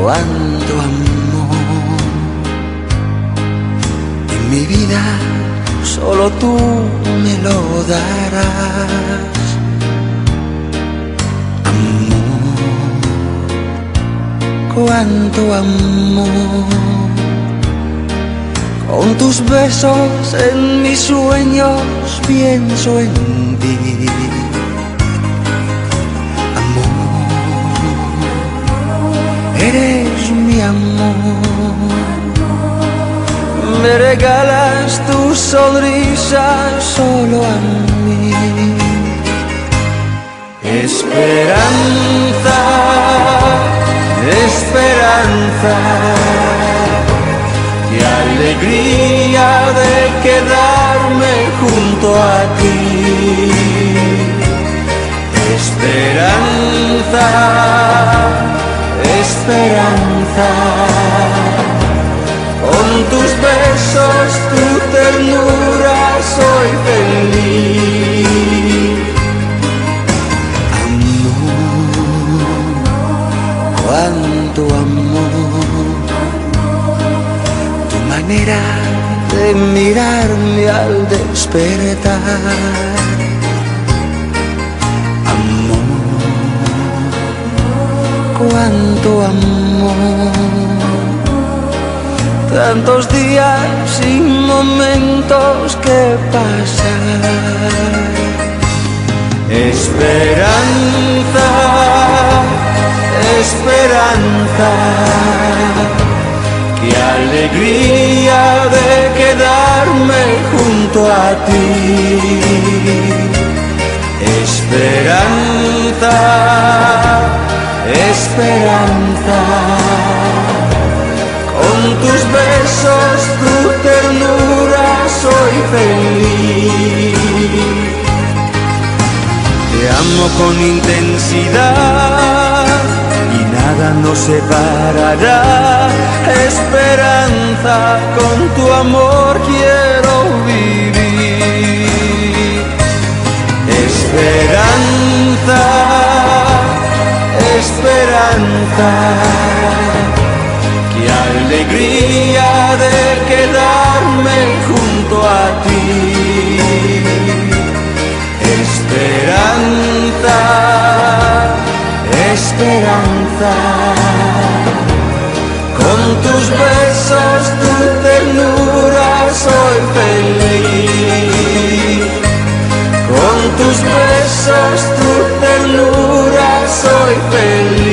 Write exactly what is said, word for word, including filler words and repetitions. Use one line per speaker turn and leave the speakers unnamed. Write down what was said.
cuánto amor. En mi vida solo tú me lo darás. Amor, cuánto amor. Con tus besos en mis sueños pienso en ti. Eres mi amor, me regalas tu sonrisa solo a mí. Esperanza, esperanza, qué alegría de quedarme junto a ti. Esperanza, esperanza, con tus besos, tu ternura soy feliz. Amor, cuánto amor, tu manera de mirarme al despertar. Cuánto amor, tantos días y momentos que pasan. Esperanza, esperanza, qué alegría de quedarme junto a ti. Esperanza, esperanza, con tus besos, tu ternura soy feliz. Te amo con intensidad y nada nos separará. Esperanza, con tu amor quiero vivir. Esperanza, esperanza, qué alegría de quedarme junto a ti. Esperanza, esperanza, con tus besos, tu ternura soy feliz. Con tus besos, tu ternura soy feliz.